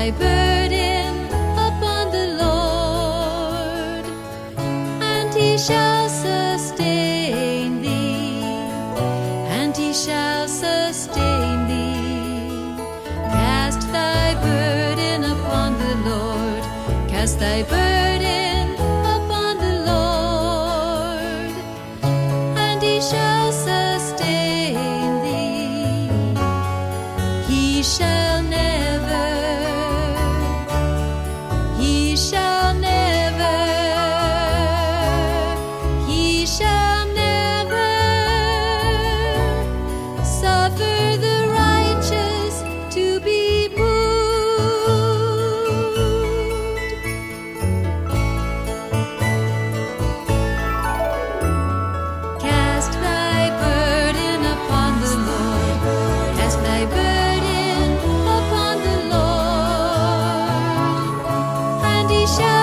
thy burden upon the Lord, and he shall sustain thee, and he shall sustain thee. Cast thy burden upon the Lord, cast thy burden upon the Lord, and he shall sustain thee. He shall never, he shall never, he shall never suffer the righteous to be moved. Cast thy burden upon the Lord, cast thy burden upon the Lord, and he shall